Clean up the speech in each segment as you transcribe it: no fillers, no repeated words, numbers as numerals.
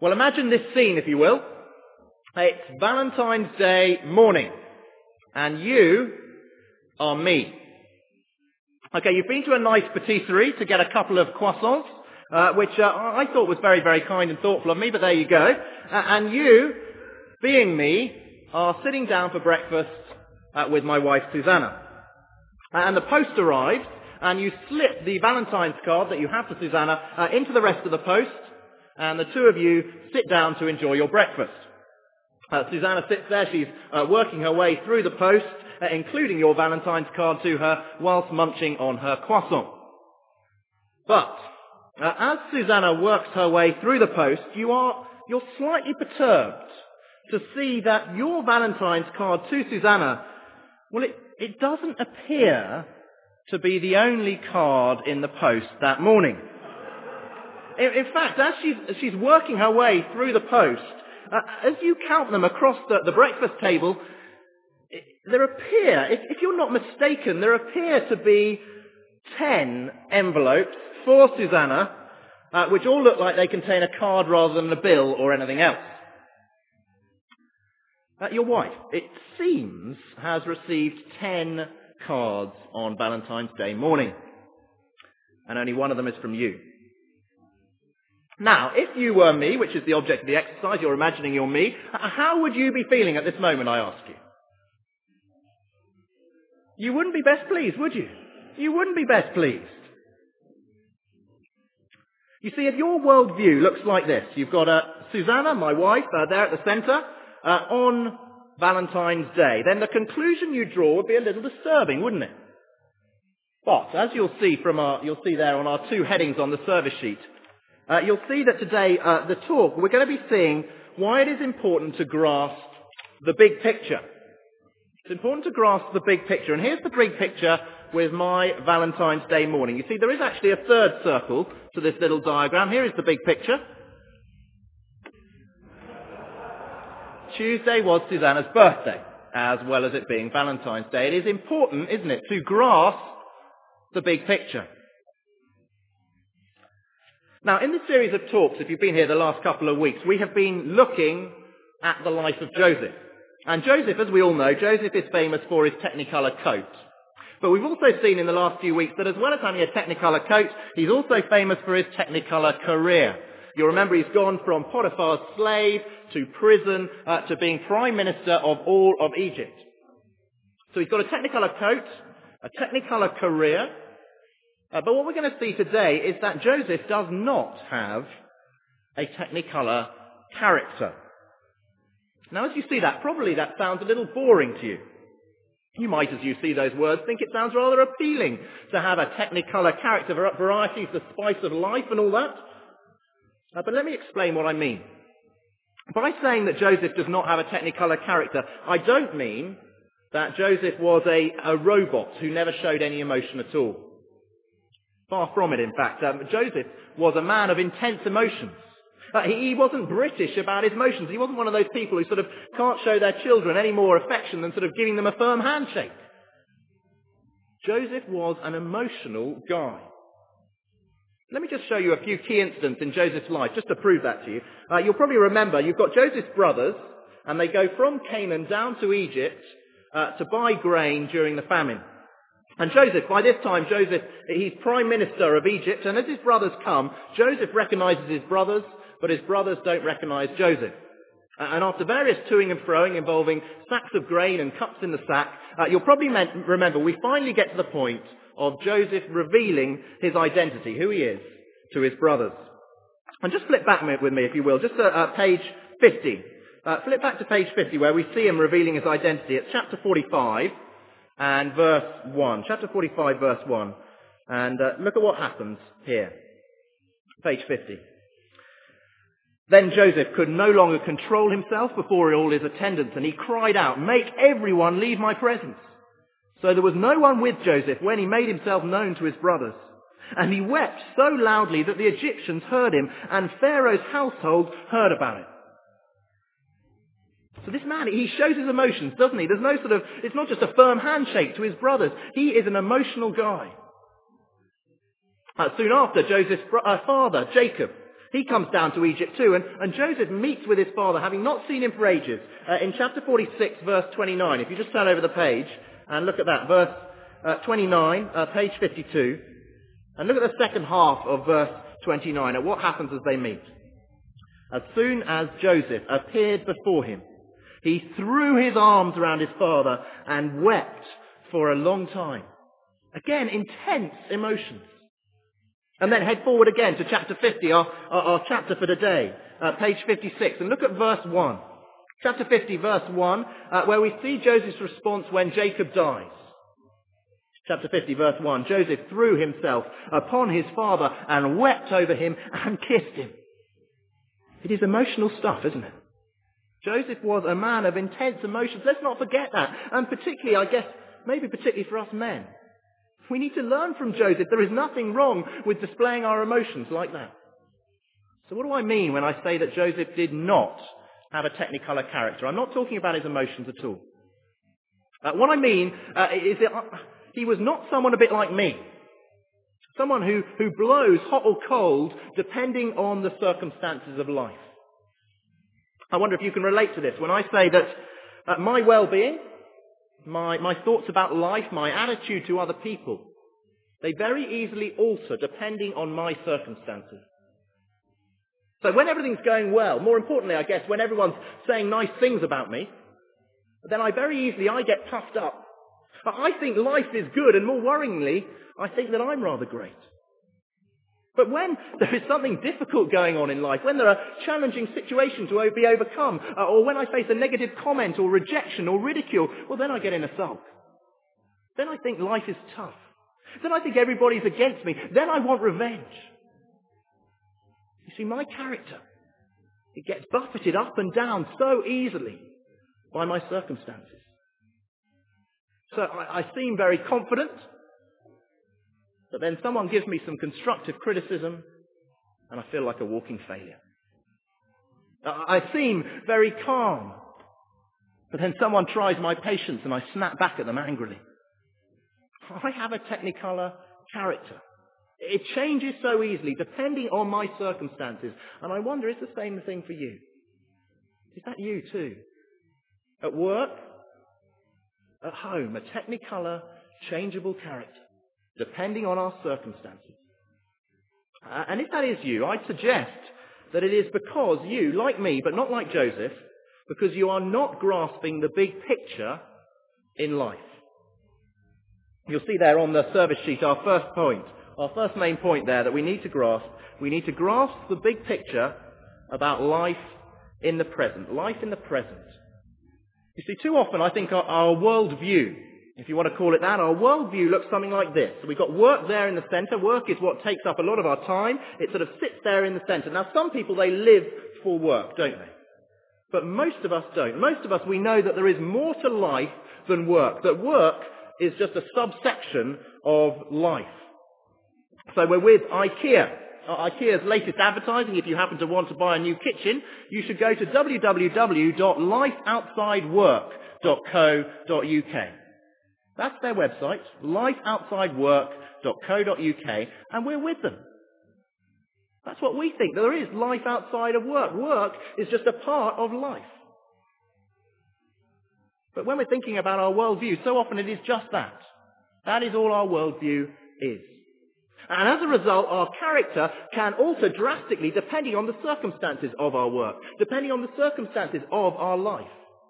Well, imagine this scene, if you will. It's Valentine's Day morning, and you are me. Okay, you've been to a nice patisserie to get a couple of croissants, which I thought was very, very kind and thoughtful of me, but there you go. And you, being me, are sitting down for breakfast with my wife, Susanna. And the post arrives, and you slip the Valentine's card that you have for Susanna into the rest of the post, and the two of you sit down to enjoy your breakfast. Susanna sits there, she's working her way through the post, including your Valentine's card to her, whilst munching on her croissant. But, as Susanna works her way through the post, you're slightly perturbed to see that your Valentine's card to Susanna, well, it doesn't appear to be the only card in the post that morning. In fact, as she's working her way through the post, as you count them across the breakfast table, there appear, if you're not mistaken, there appear to be 10 envelopes for Susanna, which all look like they contain a card rather than a bill or anything else. Your wife, it seems, has received 10 cards on Valentine's Day morning, and only one of them is from you. Now, if you were me, which is the object of the exercise, you're imagining you're me, how would you be feeling at this moment, I ask you? You wouldn't be best pleased, would you? You wouldn't be best pleased. You see, if your worldview looks like this, you've got Susanna, my wife, there at the centre, on Valentine's Day, then the conclusion you draw would be a little disturbing, wouldn't it? But, as you'll see there on our two headings on the service sheet, you'll see that today, the talk, we're going to be seeing why it is important to grasp the big picture. It's important to grasp the big picture. And here's the big picture with my Valentine's Day morning. You see, there is actually a third circle to this little diagram. Here is the big picture. Tuesday was Susanna's birthday, as well as it being Valentine's Day. It is important, isn't it, to grasp the big picture. Now, in this series of talks, if you've been here the last couple of weeks, we have been looking at the life of Joseph. And Joseph, as we all know, Joseph is famous for his Technicolor coat. But we've also seen in the last few weeks that as well as having a Technicolor coat, he's also famous for his Technicolor career. You'll remember he's gone from Potiphar's slave to prison to being Prime Minister of all of Egypt. So he's got a Technicolor coat, a Technicolor career. But what we're going to see today is that Joseph does not have a Technicolor character. Now, as you see that, probably that sounds a little boring to you. You might, as you see those words, think it sounds rather appealing to have a Technicolor character, varieties, the spice of life and all that. But let me explain what I mean. By saying that Joseph does not have a Technicolor character, I don't mean that Joseph was a robot who never showed any emotion at all. Far from it, in fact. Joseph was a man of intense emotions. He wasn't British about his emotions. He wasn't one of those people who sort of can't show their children any more affection than sort of giving them a firm handshake. Joseph was an emotional guy. Let me just show you a few key incidents in Joseph's life, just to prove that to you. You'll probably remember, you've got Joseph's brothers, and they go from Canaan down to Egypt to buy grain during the famine. And Joseph, by this time, he's Prime Minister of Egypt, and as his brothers come, Joseph recognises his brothers, but his brothers don't recognise Joseph. And after various toing and froing involving sacks of grain and cups in the sack, you'll probably remember we finally get to the point of Joseph revealing his identity, who he is, to his brothers. And just flip back with me, if you will, just to page 50. Flip back to page 50 where we see him revealing his identity. It's chapter 45 and verse 1. Chapter 45, verse 1. And look at what happens here. Page 50. Then Joseph could no longer control himself before all his attendants, and he cried out, "Make everyone leave my presence." So there was no one with Joseph when he made himself known to his brothers. And he wept so loudly that the Egyptians heard him, and Pharaoh's household heard about it. So this man, he shows his emotions, doesn't he? It's not just a firm handshake to his brothers. He is an emotional guy. Soon after, Joseph's father, Jacob, He comes down to Egypt too, and Joseph meets with his father, having not seen him for ages. In chapter 46, verse 29, if you just turn over the page and look at that, verse 29, page 52, and look at the second half of verse 29, at what happens as they meet. As soon as Joseph appeared before him, he threw his arms around his father and wept for a long time. Again, intense emotions. And then head forward again to chapter 50, our chapter for today, page 56, and look at verse 1. Chapter 50, verse 1, where we see Joseph's response when Jacob dies. Chapter 50, verse 1, Joseph threw himself upon his father and wept over him and kissed him. It is emotional stuff, isn't it? Joseph was a man of intense emotions. Let's not forget that. And particularly, I guess, maybe particularly for us men. We need to learn from Joseph. There is nothing wrong with displaying our emotions like that. So what do I mean when I say that Joseph did not have a technicolor character? I'm not talking about his emotions at all. What I mean is that he was not someone a bit like me. Someone who blows hot or cold depending on the circumstances of life. I wonder if you can relate to this when I say that my well-being, my thoughts about life, my attitude to other people, they very easily alter depending on my circumstances. So when everything's going well, more importantly, I guess, when everyone's saying nice things about me, then I get puffed up. I think life is good, and more worryingly, I think that I'm rather great. But when there is something difficult going on in life, when there are challenging situations to be overcome, or when I face a negative comment or rejection or ridicule, well, then I get in a sulk. Then I think life is tough. Then I think everybody's against me. Then I want revenge. You see, my character, it gets buffeted up and down so easily by my circumstances. So I seem very confident, but then someone gives me some constructive criticism, and I feel like a walking failure. I seem very calm, but then someone tries my patience, and I snap back at them angrily. I have a technicolor character. It changes so easily, depending on my circumstances. And I wonder, is the same thing for you? Is that you too? At work? At home? A technicolor, changeable character, depending on our circumstances. And if that is you, I'd suggest that it is because you, like me, but not like Joseph, because you are not grasping the big picture in life. You'll see there on the service sheet our first point, our first main point there that we need to grasp. We need to grasp the big picture about life in the present. Life in the present. You see, too often I think our worldview, if you want to call it that, our worldview looks something like this. We've got work there in the centre. Work is what takes up a lot of our time. It sort of sits there in the centre. Now, some people, they live for work, don't they? But most of us don't. Most of us, we know that there is more to life than work. That work is just a subsection of life. So we're with IKEA. IKEA's latest advertising, if you happen to want to buy a new kitchen, you should go to www.lifeoutsidework.co.uk. That's their website, lifeoutsidework.co.uk, and we're with them. That's what we think. There is life outside of work. Work is just a part of life. But when we're thinking about our worldview, so often it is just that. That is all our worldview is. And as a result, our character can alter drastically depending on the circumstances of our work, depending on the circumstances of our life.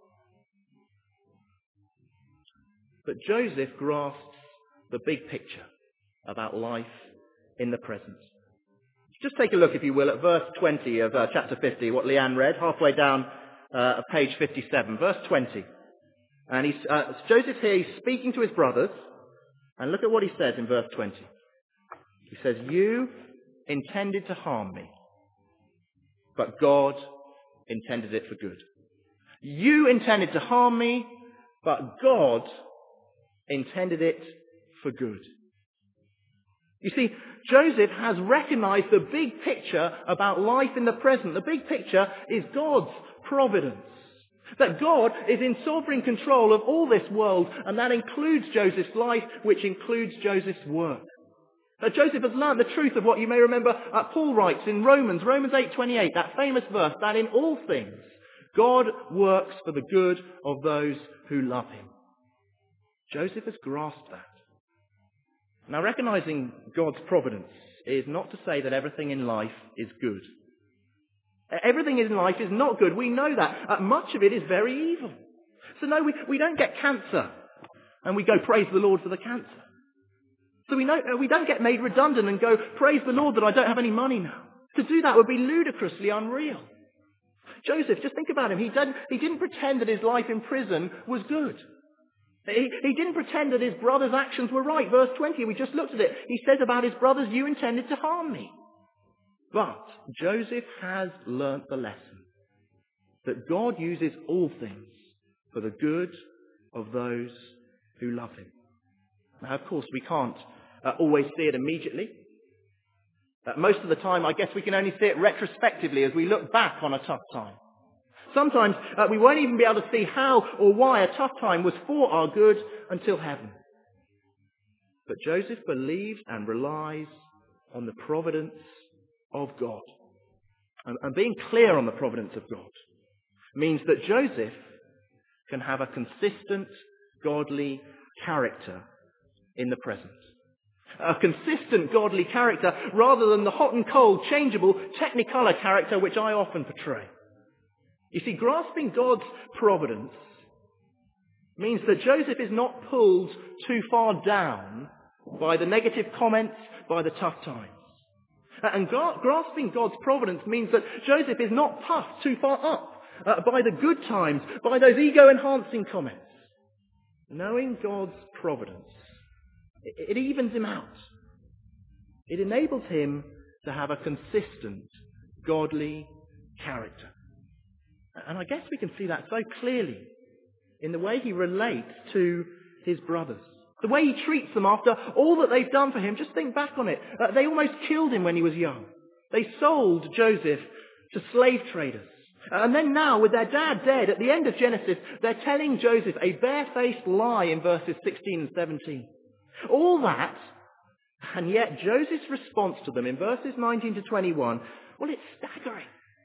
But Joseph grasps the big picture about life in the present. Just take a look, if you will, at verse 20 of chapter 50, what Leanne read, halfway down page 57, verse 20. And Joseph here, he's speaking to his brothers, and look at what he says in verse 20. He says, "You intended to harm me, but God intended it for good." You intended to harm me, but God intended it for good. You see, Joseph has recognized the big picture about life in the present. The big picture is God's providence. That God is in sovereign control of all this world, and that includes Joseph's life, which includes Joseph's work. Joseph has learnt the truth of what you may remember Paul writes in Romans 8:28, that famous verse, that in all things God works for the good of those who love him. Joseph has grasped that. Now, recognizing God's providence is not to say that everything in life is good. Everything in life is not good. We know that. Much of it is very evil. So no, we don't get cancer and we go, praise the Lord for the cancer. So we don't get made redundant and go, praise the Lord that I don't have any money now. To do that would be ludicrously unreal. Joseph, just think about him. He didn't pretend that his life in prison was good. He didn't pretend that his brother's actions were right. Verse 20, we just looked at it. He says about his brothers, you intended to harm me. But Joseph has learnt the lesson that God uses all things for the good of those who love him. Now, of course, we can't always see it immediately. Most of the time, I guess we can only see it retrospectively as we look back on a tough time. Sometimes we won't even be able to see how or why a tough time was for our good until heaven. But Joseph believes and relies on the providence of God. And being clear on the providence of God means that Joseph can have a consistent, godly character in the present. A consistent, godly character rather than the hot and cold, changeable, technicolor character which I often portray. You see, grasping God's providence means that Joseph is not pulled too far down by the negative comments, by the tough times. And grasping God's providence means that Joseph is not puffed too far up by the good times, by those ego-enhancing comments. Knowing God's providence, it evens him out. It enables him to have a consistent, godly character. And I guess we can see that so clearly in the way he relates to his brothers. The way he treats them after all that they've done for him. Just think back on it. They almost killed him when he was young. They sold Joseph to slave traders. And then now, with their dad dead, at the end of Genesis, they're telling Joseph a barefaced lie in verses 16 and 17. All that, and yet Joseph's response to them in verses 19 to 21, well, it's staggering.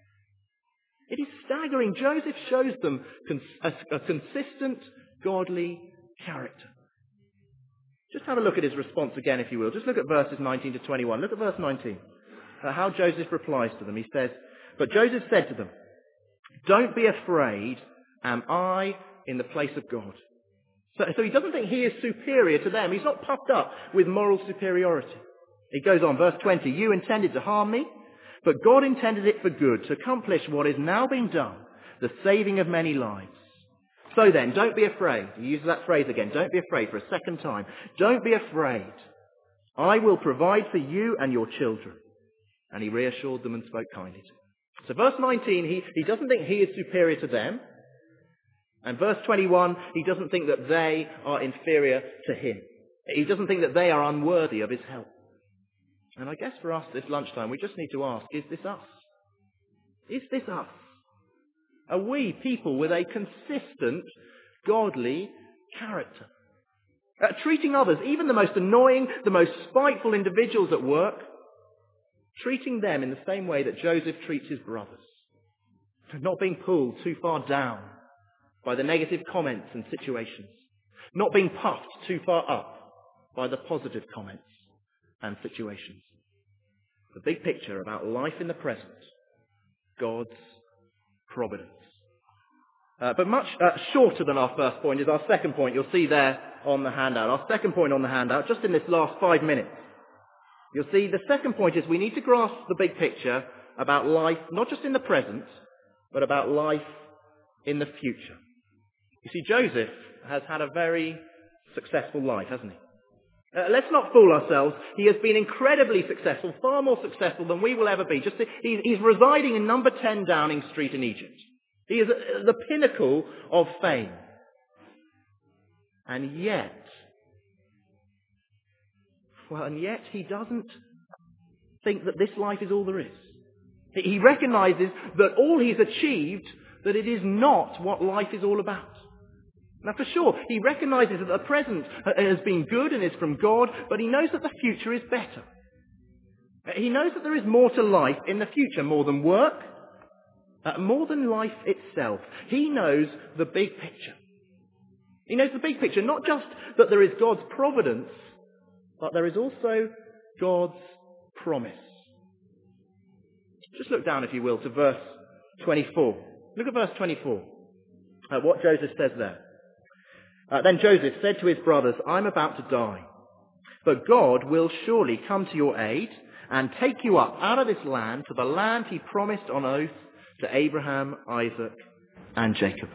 It is staggering. Joseph shows them a consistent, godly character. Just have a look at his response again, if you will. Just look at verses 19 to 21. Look at verse 19. How Joseph replies to them. He says, but Joseph said to them, don't be afraid, am I in the place of God? So he doesn't think he is superior to them. He's not puffed up with moral superiority. He goes on, verse 20, you intended to harm me, but God intended it for good, to accomplish what is now being done, the saving of many lives. So then, don't be afraid. He uses that phrase again, don't be afraid for a second time. Don't be afraid. I will provide for you and your children. And he reassured them and spoke kindly to them. So verse 19, he doesn't think he is superior to them. And verse 21, he doesn't think that they are inferior to him. He doesn't think that they are unworthy of his help. And I guess for us this lunchtime, we just need to ask, is this us? Is this us? Are we people with a consistent, godly character? Treating others, even the most annoying, the most spiteful individuals at work, treating them in the same way that Joseph treats his brothers. Not being pulled too far down by the negative comments and situations. Not being puffed too far up by the positive comments and situations. The big picture about life in the present. God's providence. But much shorter than our first point is our second point. You'll see there on the handout. Our second point on the handout, just in this last 5 minutes. You'll see the second point is we need to grasp the big picture about life, not just in the present, but about life in the future. You see, Joseph has had a very successful life, hasn't he? Let's not fool ourselves. He has been incredibly successful, far more successful than we will ever be. He's residing in number 10 Downing Street in Egypt. He is the pinnacle of fame. And yet he doesn't think that this life is all there is. He recognizes that all he's achieved, that it is not what life is all about. Now for sure, he recognizes that the present has been good and is from God, but he knows that the future is better. He knows that there is more to life in the future, more than work, more than life itself. He knows the big picture. He knows the big picture, not just that there is God's providence, but there is also God's promise. Just look down, if you will, to verse 24. Look at verse 24, what Joseph says there. Then Joseph said to his brothers, I'm about to die, but God will surely come to your aid and take you up out of this land to the land he promised on oath to Abraham, Isaac, and Jacob.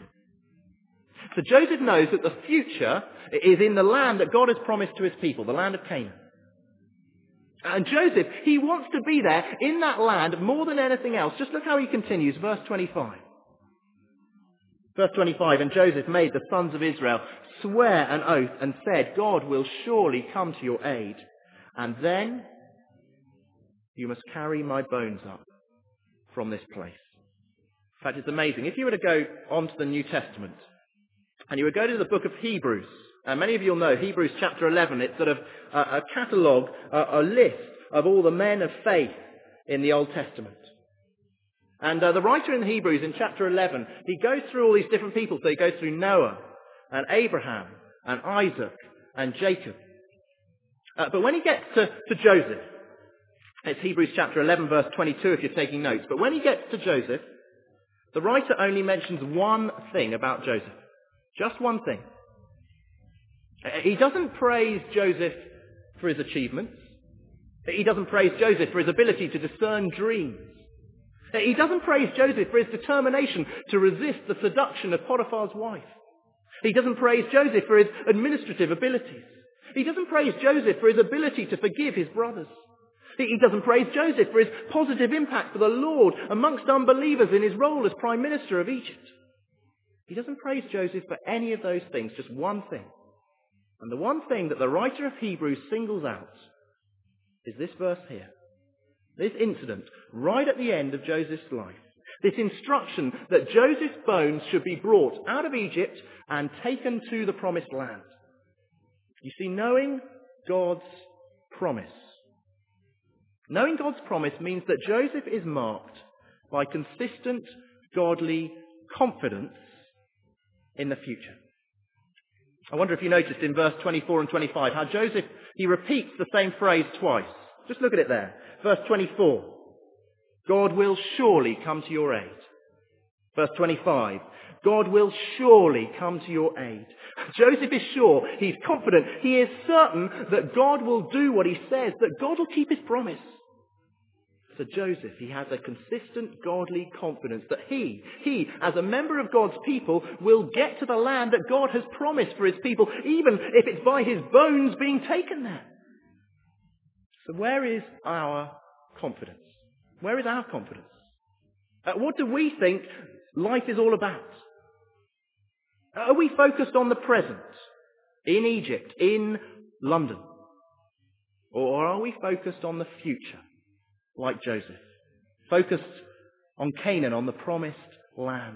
So Joseph knows that the future is in the land that God has promised to his people, the land of Canaan. And Joseph, he wants to be there in that land more than anything else. Just look how he continues, verse 25. Verse 25, and Joseph made the sons of Israel swear an oath and said, God will surely come to your aid, and then you must carry my bones up from this place. In fact, it's amazing. If you were to go on to the New Testament, and you would go to the book of Hebrews, and many of you will know Hebrews chapter 11, it's sort of a catalogue, a list of all the men of faith in the Old Testament. And the writer in Hebrews in chapter 11, he goes through all these different people. So he goes through Noah and Abraham and Isaac and Jacob. But when he gets to Joseph, it's Hebrews chapter 11 verse 22 if you're taking notes. But when he gets to Joseph, the writer only mentions one thing about Joseph. Just one thing. He doesn't praise Joseph for his achievements. He doesn't praise Joseph for his ability to discern dreams. He doesn't praise Joseph for his determination to resist the seduction of Potiphar's wife. He doesn't praise Joseph for his administrative abilities. He doesn't praise Joseph for his ability to forgive his brothers. He doesn't praise Joseph for his positive impact for the Lord amongst unbelievers in his role as Prime Minister of Egypt. He doesn't praise Joseph for any of those things, just one thing. And the one thing that the writer of Hebrews singles out is this verse here. This incident right at the end of Joseph's life. This instruction that Joseph's bones should be brought out of Egypt and taken to the promised land. You see, knowing God's promise. Knowing God's promise means that Joseph is marked by consistent godly confidence in the future. I wonder if you noticed in verse 24 and 25 how Joseph, he repeats the same phrase twice. Just look at it there. Verse 24, God will surely come to your aid. Verse 25, God will surely come to your aid. Joseph is sure, he's confident, he is certain that God will do what he says, that God will keep his promise. For Joseph, he has a consistent godly confidence that he, as a member of God's people, will get to the land that God has promised for his people, even if it's by his bones being taken there. So where is our confidence? Where is our confidence? What do we think life is all about? Are we focused on the present, in Egypt, in London? Or are we focused on the future, like Joseph? Focused on Canaan, on the promised land?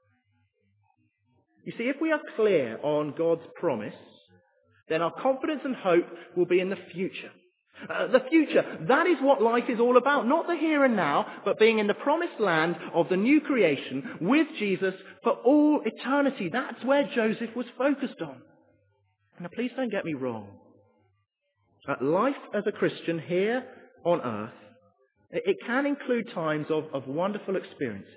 You see, if we are clear on God's promise, then our confidence and hope will be in the future. The future, that is what life is all about. Not the here and now, but being in the promised land of the new creation with Jesus for all eternity. That's where Joseph was focused on. Now please don't get me wrong. Life as a Christian here on earth, it can include times of wonderful experiences.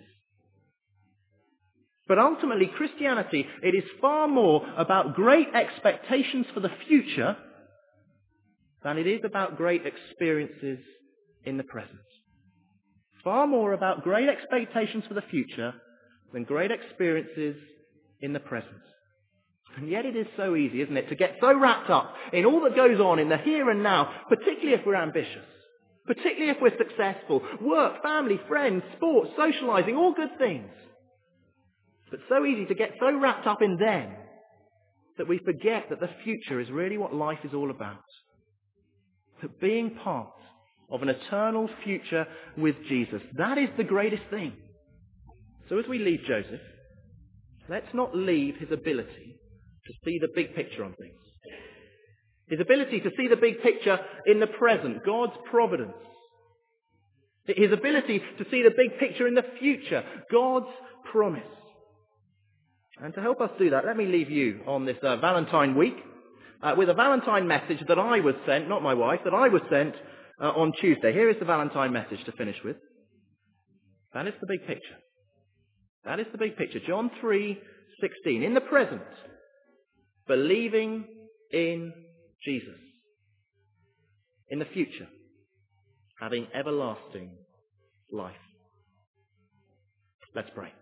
But ultimately, Christianity, it is far more about great expectations for the future than it is about great experiences in the present. Far more about great expectations for the future than great experiences in the present. And yet it is so easy, isn't it, to get so wrapped up in all that goes on in the here and now, particularly if we're ambitious, particularly if we're successful. Work, family, friends, sports, socializing, all good things. But so easy to get so wrapped up in them that we forget that the future is really what life is all about. That being part of an eternal future with Jesus, that is the greatest thing. So as we leave Joseph, let's not leave his ability to see the big picture on things. His ability to see the big picture in the present, God's providence. His ability to see the big picture in the future, God's promise. And to help us do that, let me leave you on this Valentine week with a Valentine message that I was sent, not my wife, that I was sent on Tuesday. Here is the Valentine message to finish with. That is the big picture. That is the big picture. John 3:16. In the present, believing in Jesus. In the future, having everlasting life. Let's pray.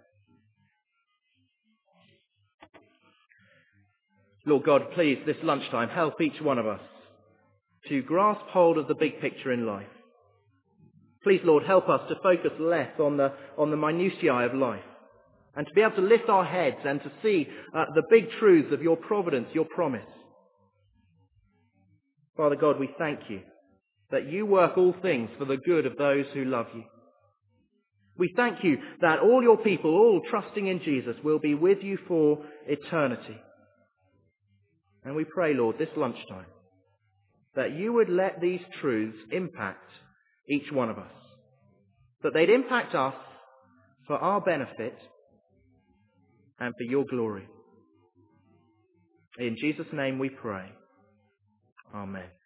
Lord God, please, this lunchtime, help each one of us to grasp hold of the big picture in life. Please, Lord, help us to focus less on the minutiae of life and to be able to lift our heads and to see the big truths of your providence, your promise. Father God, we thank you that you work all things for the good of those who love you. We thank you that all your people, all trusting in Jesus, will be with you for eternity. And we pray, Lord, this lunchtime, that you would let these truths impact each one of us. That they'd impact us for our benefit and for your glory. In Jesus' name we pray. Amen.